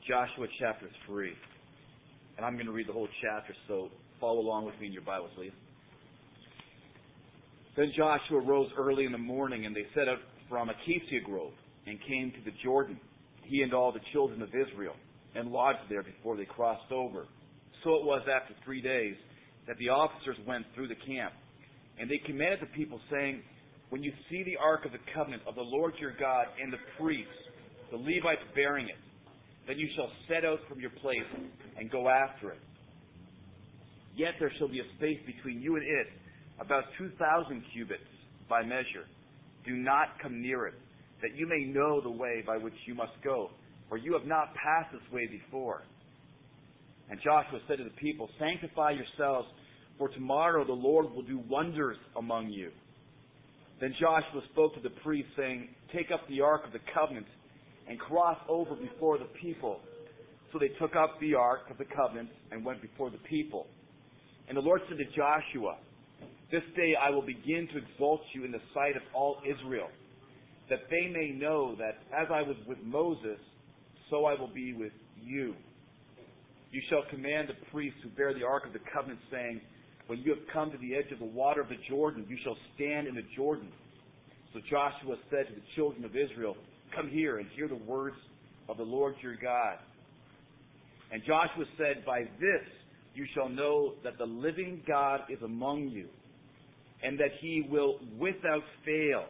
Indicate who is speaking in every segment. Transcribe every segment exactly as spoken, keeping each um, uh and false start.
Speaker 1: Joshua chapter three. And I'm going to read the whole chapter, so follow along with me in your Bibles, please. Then Joshua rose early in the morning, and they set out from Acacia Grove and came to the Jordan, he and all the children of Israel, and lodged there before they crossed over. So it was after three days that the officers went through the camp, and they commanded the people, saying, when you see the ark of the covenant of the Lord your God and the priests, the Levites bearing it, then you shall set out from your place and go after it. Yet there shall be a space between you and it, about two thousand cubits by measure. Do not come near it, that you may know the way by which you must go, for you have not passed this way before. And Joshua said to the people, sanctify yourselves, for tomorrow the Lord will do wonders among you. Then Joshua spoke to the priests, saying, take up the ark of the covenant and cross over before the people. So they took up the ark of the covenant and went before the people. And the Lord said to Joshua, this day I will begin to exalt you in the sight of all Israel, that they may know that as I was with Moses, so I will be with you. You shall command the priests who bear the ark of the covenant, saying, when you have come to the edge of the water of the Jordan, you shall stand in the Jordan. So Joshua said to the children of Israel, come here and hear the words of the Lord your God. And Joshua said, by this you shall know that the living God is among you, and that he will without fail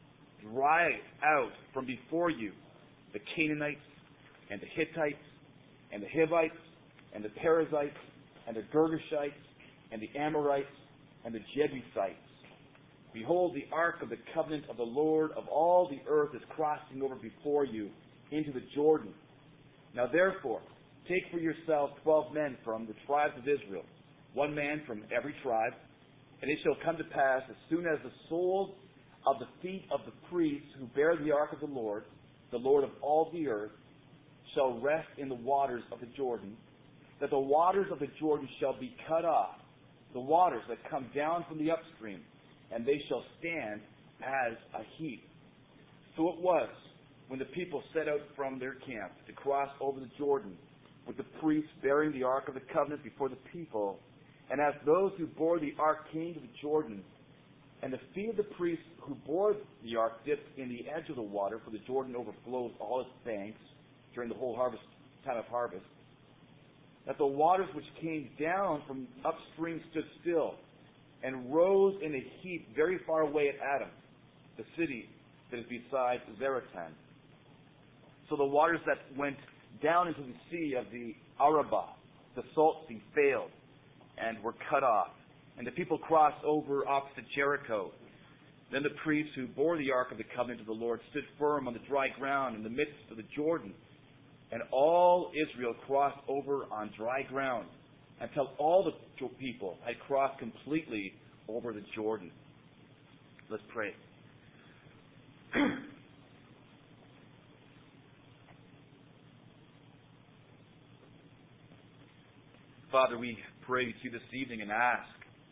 Speaker 1: drive out from before you the Canaanites, and the Hittites, and the Hivites, and the Perizzites, and the Girgashites, and the Amorites, and the Jebusites. Behold, the ark of the covenant of the Lord of all the earth is crossing over before you into the Jordan. Now therefore, take for yourselves twelve men from the tribes of Israel, one man from every tribe, and it shall come to pass, as soon as the soles of the feet of the priests who bear the ark of the Lord, the Lord of all the earth, shall rest in the waters of the Jordan, that the waters of the Jordan shall be cut off, the waters that come down from the upstream, and they shall stand as a heap. So it was, when the people set out from their camp to cross over the Jordan, with the priests bearing the ark of the covenant before the people, and as those who bore the ark came to the Jordan, and the feet of the priests who bore the ark dipped in the edge of the water, for the Jordan overflows all its banks during the whole harvest time of harvest, that the waters which came down from upstream stood still, and rose in a heap very far away at Adam, the city that is beside Zaretan. So the waters that went down into the sea of the Arabah, the salt sea, failed and were cut off, and the people crossed over opposite Jericho. Then the priests who bore the ark of the covenant of the Lord stood firm on the dry ground in the midst of the Jordan, and all Israel crossed over on dry ground, until all the people had crossed completely over the Jordan. Let's pray. Father, we pray to you this evening and ask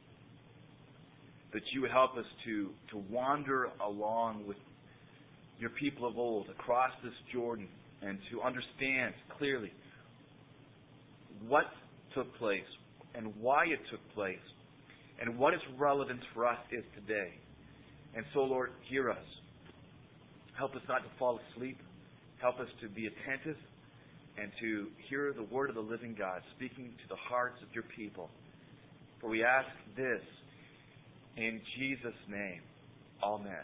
Speaker 1: that you would help us to, to wander along with your people of old across this Jordan and to understand clearly what took place and why it took place and what its relevance for us is today. And so, Lord, hear us. Help us not to fall asleep. Help us to be attentive and to hear the word of the living God speaking to the hearts of your people. For we ask this in Jesus' name. Amen.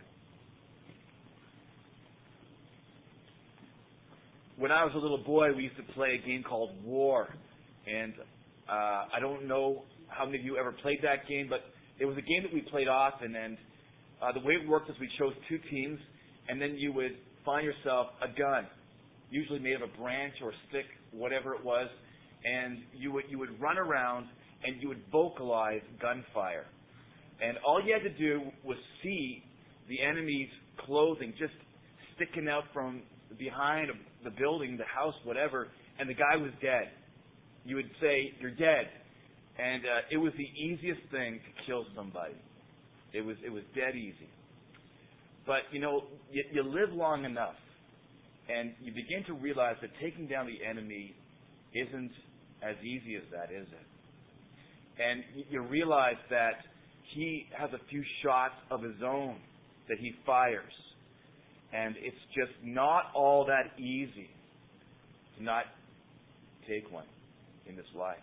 Speaker 1: When I was a little boy, we used to play a game called War. And uh, I don't know how many of you ever played that game, but it was a game that we played often. And uh, the way it worked is we chose two teams, and then you would find yourself a gun, usually made of a branch or a stick, whatever it was, and you would you would run around and you would vocalize gunfire. And all you had to do was see the enemy's clothing just sticking out from behind the building, the house, whatever, and the guy was dead. You would say, you're dead. And uh, it was the easiest thing to kill somebody. It was it was dead easy. But, you know, you, you live long enough, And you begin to realize that taking down the enemy isn't as easy as that, is it? And you realize that he has a few shots of his own that he fires. And it's just not all that easy to not take one in this life.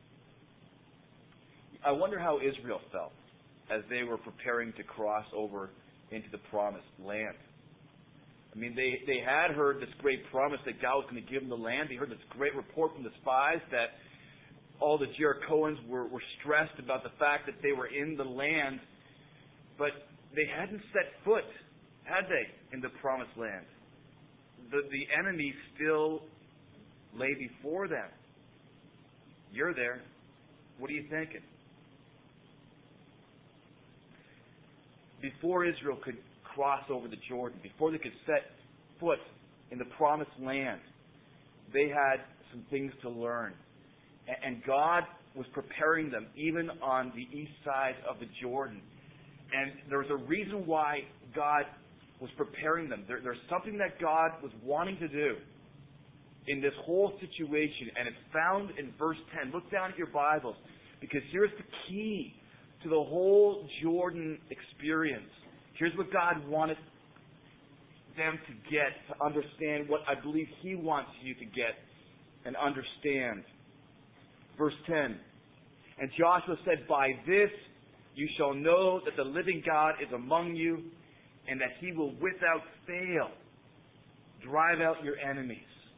Speaker 1: I wonder how Israel felt as they were preparing to cross over into the promised land. I mean, they, they had heard this great promise that God was going to give them the land. They heard this great report from the spies that all the Jerichoans were, were stressed about the fact that they were in the land. But they hadn't set foot, had they, in the promised land. The, the enemy still lay before them. You're there. What are you thinking? Before Israel could cross over the Jordan, before they could set foot in the promised land, they had some things to learn. And God was preparing them even on the east side of the Jordan. And there was a reason why God was preparing them. There, there's something that God was wanting to do in this whole situation, and it's found in verse ten. Look down at your Bibles, because here's the key to the whole Jordan experience. Here's what God wanted them to get, to understand what I believe He wants you to get and understand. Verse ten, and Joshua said, by this you shall know that the living God is among you, and that He will without fail drive out your enemies.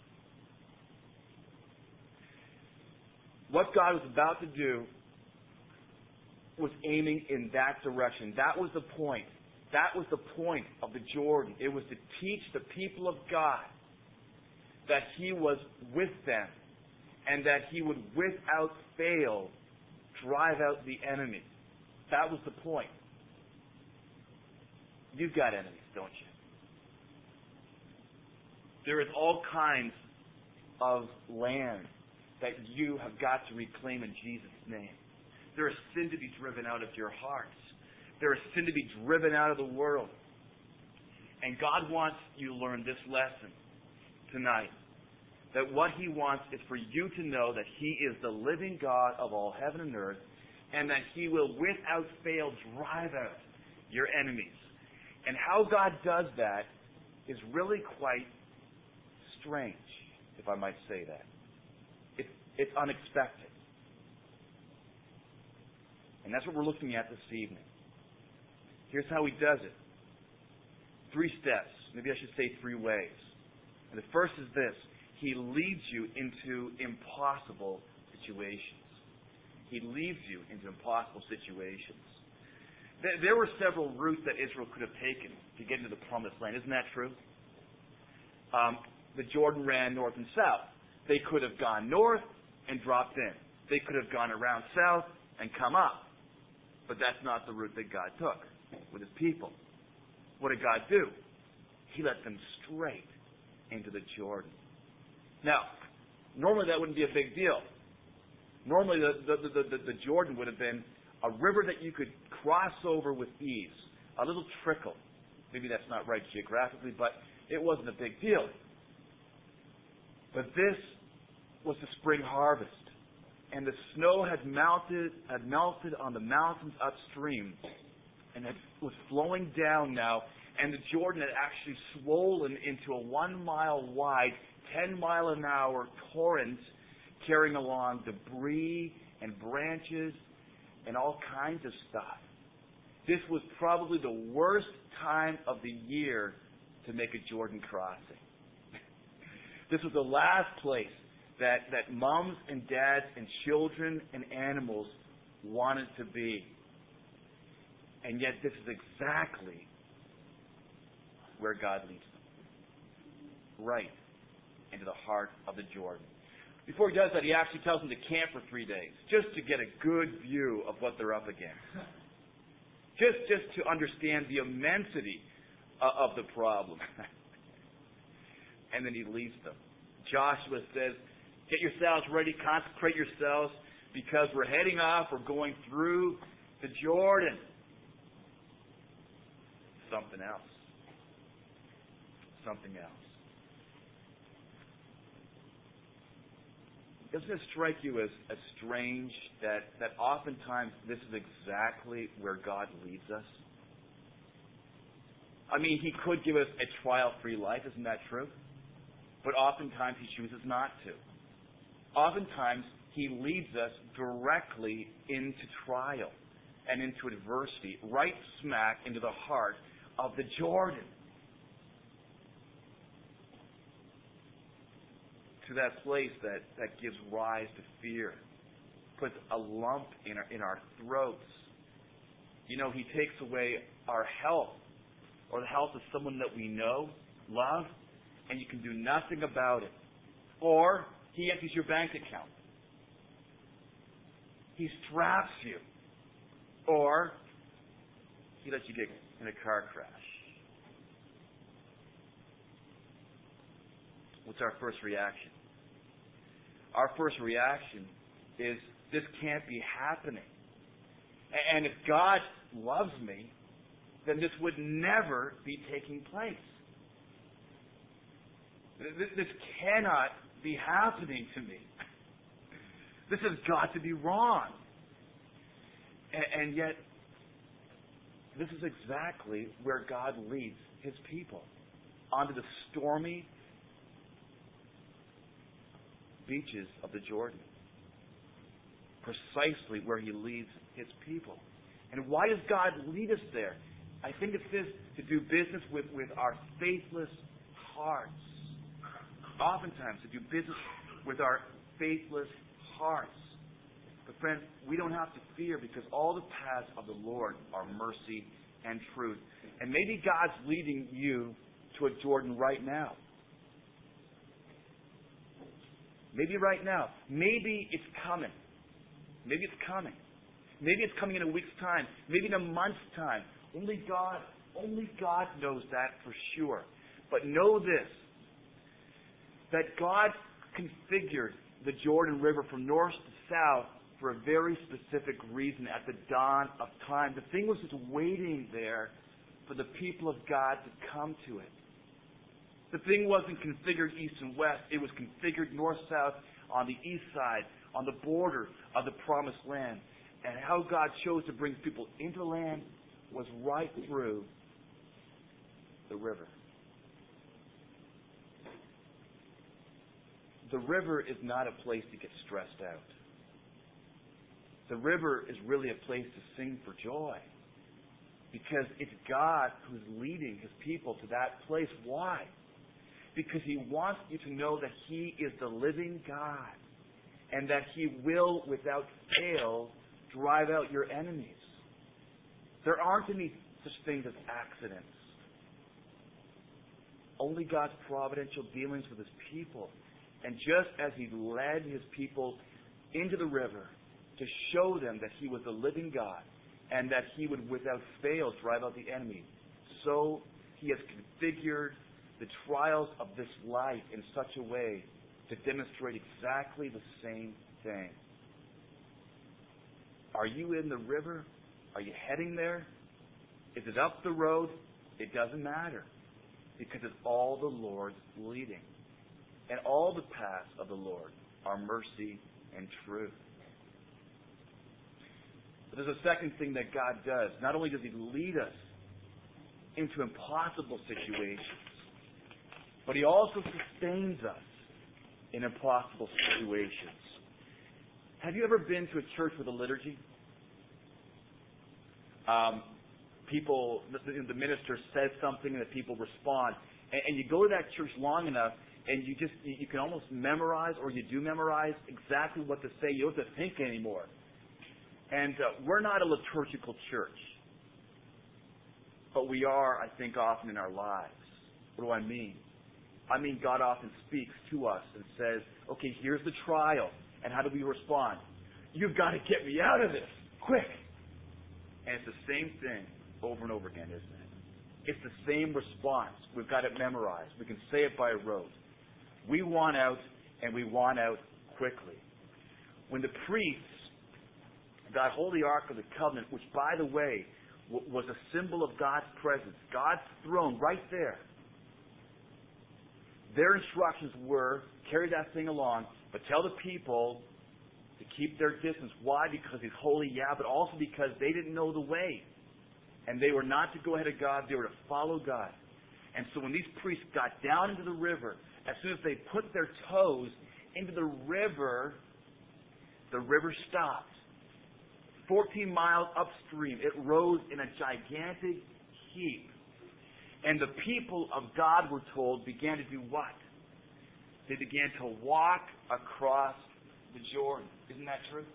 Speaker 1: What God was about to do was aiming in that direction. That was the point. That was the point of the Jordan. It was to teach the people of God that He was with them and that He would without fail drive out the enemy. That was the point. You've got enemies, don't you? There is all kinds of land that you have got to reclaim in Jesus' name. There is sin to be driven out of your hearts. There is sin to be driven out of the world. And God wants you to learn this lesson tonight. That what He wants is for you to know that He is the living God of all heaven and earth, and that He will without fail drive out your enemies. And how God does that is really quite strange, if I might say that. It's, it's unexpected. And that's what we're looking at this evening. Here's how He does it. Three steps. Maybe I should say three ways. And the first is this. He leads you into impossible situations. He leads you into impossible situations. There were several routes that Israel could have taken to get into the promised land. Isn't that true? Um, the Jordan ran north and south. They could have gone north and dropped in. They could have gone around south and come up. But that's not the route that God took with His people. What did God do? He led them straight into the Jordan. Now, normally that wouldn't be a big deal. Normally the, the, the, the, the Jordan would have been a river that you could cross over with ease. A little trickle. Maybe that's not right geographically, but it wasn't a big deal. But this was the spring harvest. And the snow had melted, had melted on the mountains upstream. And it was flowing down now. And the Jordan had actually swollen into a one mile wide, ten mile an hour torrent, carrying along debris and branches and all kinds of stuff. This was probably the worst time of the year to make a Jordan crossing. This was the last place that, that moms and dads and children and animals wanted to be. And yet this is exactly where God leads them. Right into the heart of the Jordan. Before He does that, He actually tells them to camp for three days, just to get a good view of what they're up against. Just, just to understand the immensity of the problem. And then He leads them. Joshua says, get yourselves ready, consecrate yourselves, because we're heading off, we're going through the Jordan. Something else. Something else. Doesn't it strike you as, as strange that, that oftentimes this is exactly where God leads us? I mean, He could give us a trial-free life, isn't that true? But oftentimes He chooses not to. Oftentimes He leads us directly into trial and into adversity, right smack into the heart of the Jordan. To that place that, that gives rise to fear, puts a lump in our, in our throats. You know, He takes away our health or the health of someone that we know, love, and you can do nothing about it. Or He empties your bank account. He straps you. Or He lets you get in a car crash. What's our first reaction? Our first reaction is, this can't be happening. And if God loves me, then this would never be taking place. This cannot be happening to me. This has got to be wrong. And yet, this is exactly where God leads His people. Onto the stormy beaches of the Jordan. Precisely where He leads His people. And why does God lead us there? I think it's this, to do business with, with our faithless hearts. Oftentimes, to do business with our faithless hearts. But friends, we don't have to fear, because all the paths of the Lord are mercy and truth. And maybe God's leading you to a Jordan right now. Maybe right now. Maybe it's coming. Maybe it's coming. Maybe it's coming in a week's time. Maybe in a month's time. Only God, only God knows that for sure. But know this, that God configured the Jordan River from north to south for a very specific reason at the dawn of time. The thing was just waiting there for the people of God to come to it. The thing wasn't configured east and west. It was configured north-south on the east side, on the border of the promised land. And how God chose to bring people into the land was right through the river. The river is not a place to get stressed out. The river is really a place to sing for joy. Because it's God who's leading His people to that place. Why? Because He wants you to know that He is the living God. And that He will, without fail, drive out your enemies. There aren't any such things as accidents. Only God's providential dealings with His people. And just as He led His people into the river to show them that He was the living God and that He would without fail drive out the enemy, so He has configured the trials of this life in such a way to demonstrate exactly the same thing. Are you in the river? Are you heading there? Is it up the road? It doesn't matter, because it's all the Lord's leading. And all the paths of the Lord are mercy and truth. But there's a second thing that God does. Not only does He lead us into impossible situations, but He also sustains us in impossible situations. Have you ever been to a church with a liturgy? Um, people, the, the minister says something and the people respond. And, and you go to that church long enough and you just, you, you can almost memorize, or you do memorize exactly what to say. You don't have to think anymore. And uh, we're not a liturgical church. But we are, I think, often in our lives. What do I mean? I mean, God often speaks to us and says, okay, here's the trial. And how do we respond? You've got to get me out of this, quick. And it's the same thing over and over again, isn't it? It's the same response. We've got it memorized. We can say it by rote. We want out, and we want out quickly. When the priests got hold of the Ark of the Covenant, which, by the way, w- was a symbol of God's presence, God's throne right there, their instructions were, carry that thing along, but tell the people to keep their distance. Why? Because he's holy, yeah, but also because they didn't know the way. And they were not to go ahead of God, they were to follow God. And so when these priests got down into the river, as soon as they put their toes into the river, the river stopped. fourteen miles upstream, it rose in a gigantic heap. And the people of God, we're told, began to do what? They began to walk across the Jordan. Isn't that true?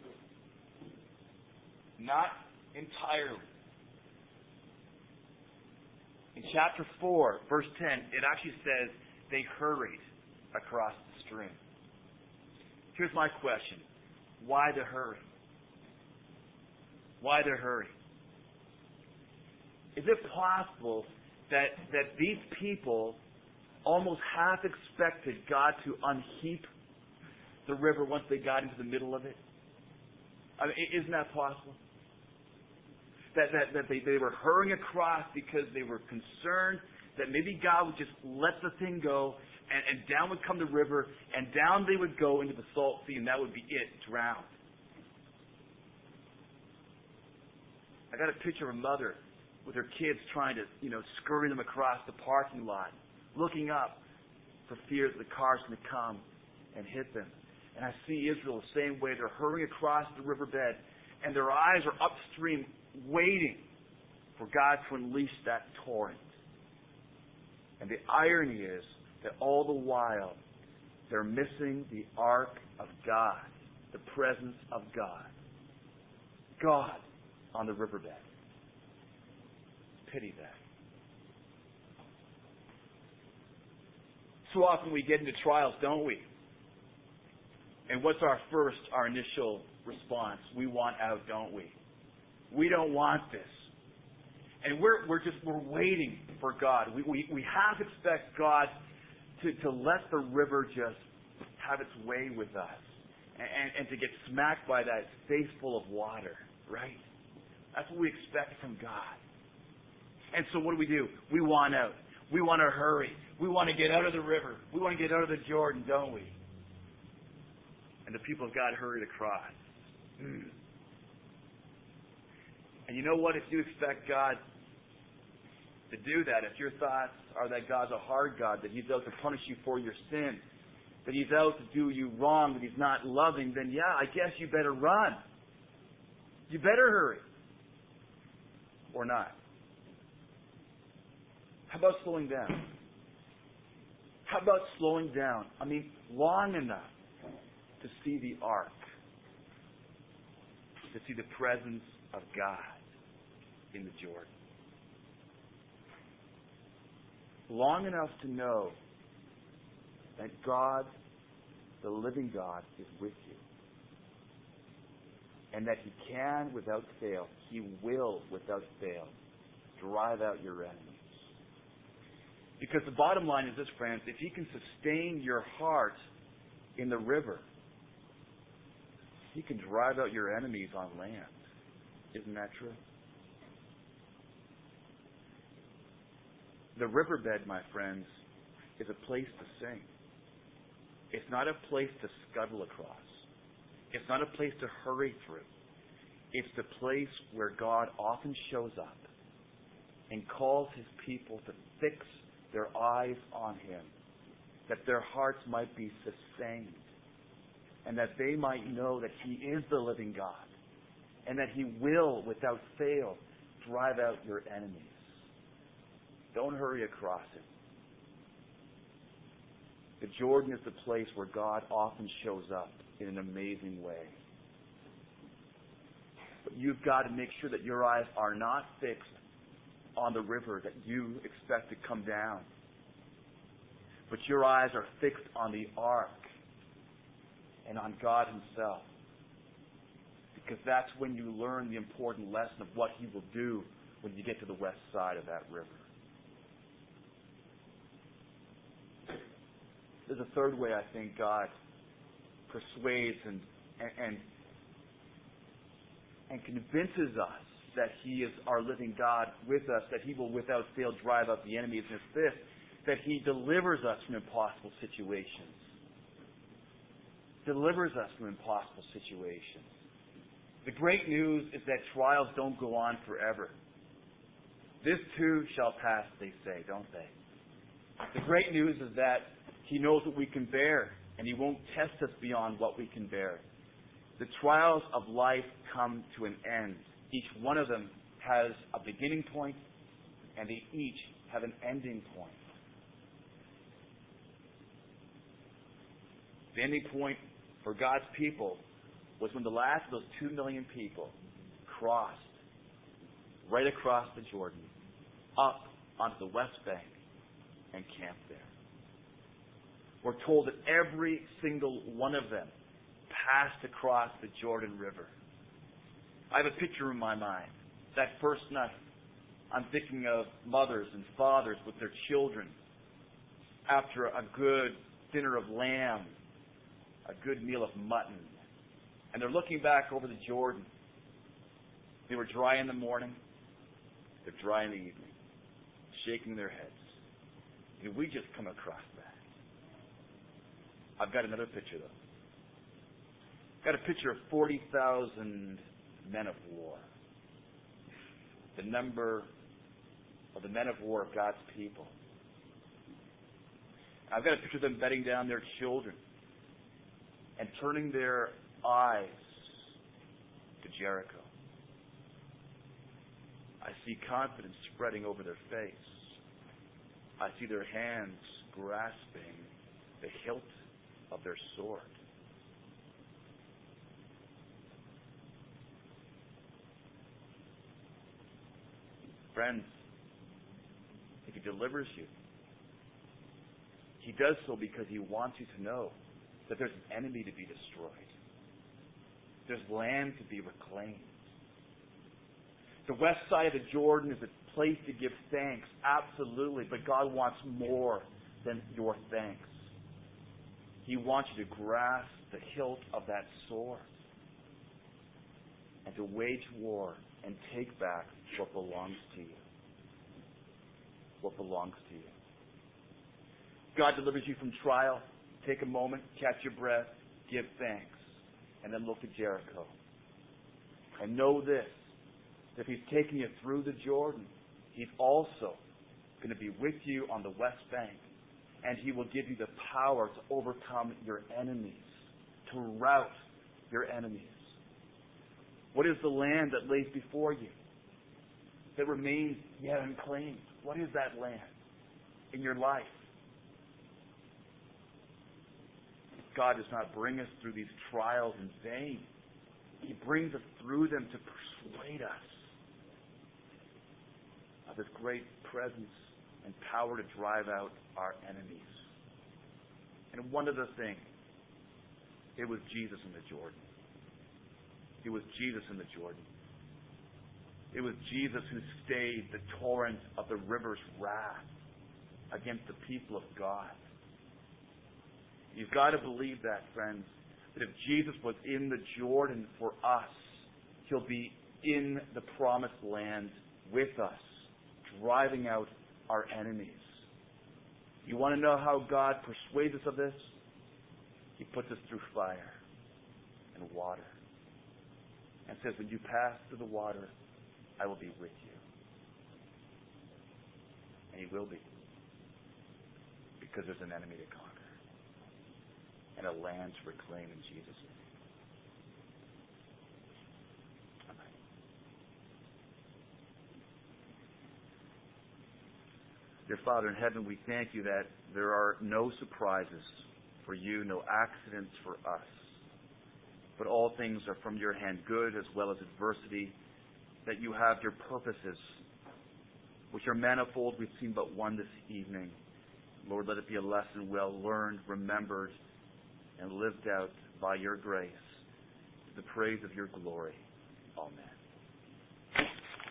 Speaker 1: Not entirely. In chapter four, verse ten, it actually says they hurried across the stream. Here's my question. Why the hurry? Why the hurry? Is it possible that that these people almost half expected God to unheap the river once they got into the middle of it? I mean, isn't that possible? That that, that they, they were hurrying across because they were concerned that maybe God would just let the thing go, and, and down would come the river, and down they would go into the salt sea, and that would be it, drowned. I got a picture of a mother with her kids trying to, you know, scurry them across the parking lot, looking up for fear that the car's going to come and hit them. And I see Israel the same way. They're hurrying across the riverbed, and their eyes are upstream, waiting for God to unleash that torrent. And the irony is that all the while, they're missing the ark of God, the presence of God. God on the riverbed. Pity that. So often we get into trials, don't we? And what's our first, our initial response? We want out, don't we? We don't want this. And we're we're just we're waiting for God. We we, we half expect God to, to let the river just have its way with us. And, and to get smacked by that face full of water, right? That's what we expect from God. And so what do we do? We want out. We want to hurry. We want to get out of the river. We want to get out of the Jordan, don't we? And the people of God hurried across. Mm. And you know what? If you expect God to do that, if your thoughts are that God's a hard God, that He's out to punish you for your sin, that He's out to do you wrong, that He's not loving, then yeah, I guess you better run. You better hurry. Or not. How about slowing down? How about slowing down? I mean, long enough to see the ark, to see the presence of God in the Jordan. Long enough to know that God, the living God, is with you. And that He can, without fail, He will, without fail, drive out your enemies. Because the bottom line is this, friends, if He can sustain your heart in the river, He can drive out your enemies on land. Isn't that true? The riverbed, my friends, is a place to sing. It's not a place to scuttle across. It's not a place to hurry through. It's the place where God often shows up and calls His people to fix their eyes on Him, that their hearts might be sustained, and that they might know that He is the living God, and that He will, without fail, drive out your enemies. Don't hurry across it. The Jordan is the place where God often shows up in an amazing way. But you've got to make sure that your eyes are not fixed on the river that you expect to come down, but your eyes are fixed on the ark and on God Himself. Because that's when you learn the important lesson of what He will do when you get to the west side of that river. There's a third way I think God persuades and and and convinces us that He is our living God with us, that He will without fail drive out the enemies. And it's this, that He delivers us from impossible situations. Delivers us from impossible situations. The great news is that trials don't go on forever. This too shall pass, they say, don't they? The great news is that He knows what we can bear, and He won't test us beyond what we can bear. The trials of life come to an end. Each one of them has a beginning point, and they each have an ending point. The ending point for God's people was when the last of those two million people crossed right across the Jordan, up onto the West Bank, and camped there. We're told that every single one of them passed across the Jordan River. I have a picture in my mind. That first night, I'm thinking of mothers and fathers with their children after a good dinner of lamb, a good meal of mutton. And they're looking back over the Jordan. They were dry in the morning. They're dry in the evening, shaking their heads. Did we just come across that? I've got another picture, though. I've got a picture of forty thousand men of war. The number of the men of war of God's people. I've got a picture of them bedding down their children and turning their eyes to Jericho. I see confidence spreading over their face. I see their hands grasping the hilt of their sword. Friends, if He delivers you, He does so because He wants you to know that there's an enemy to be destroyed. There's land to be reclaimed. The west side of the Jordan is a place to give thanks, absolutely, but God wants more than your thanks. He wants you to grasp the hilt of that sword and to wage war and take back what belongs to you. What belongs to you. God delivers you from trial. Take a moment, catch your breath, give thanks, and then look to Jericho. And know this, that if He's taking you through the Jordan, He's also going to be with you on the West Bank, and He will give you the power to overcome your enemies, to rout your enemies. What is the land that lays before you, that remains yet unclaimed? What is that land in your life? God does not bring us through these trials in vain. He brings us through them to persuade us of His great presence and power to drive out our enemies. And one of the things, it was Jesus in the Jordan. It was Jesus in the Jordan. It was Jesus who stayed the torrent of the river's wrath against the people of God. You've got to believe that, friends, that if Jesus was in the Jordan for us, He'll be in the promised land with us, driving out our enemies. You want to know how God persuades us of this? He puts us through fire and water and says, when you pass through the water, I will be with you. And He will be, because there's an enemy to conquer and a land to reclaim in Jesus' name. Amen. Dear Father in heaven, we thank You that there are no surprises for You, no accidents for us, but all things are from Your hand, good as well as adversity, that You have Your purposes, which are manifold. We've seen but one this evening. Lord, let it be a lesson well learned, remembered, and lived out by Your grace, to the praise of Your glory. Amen.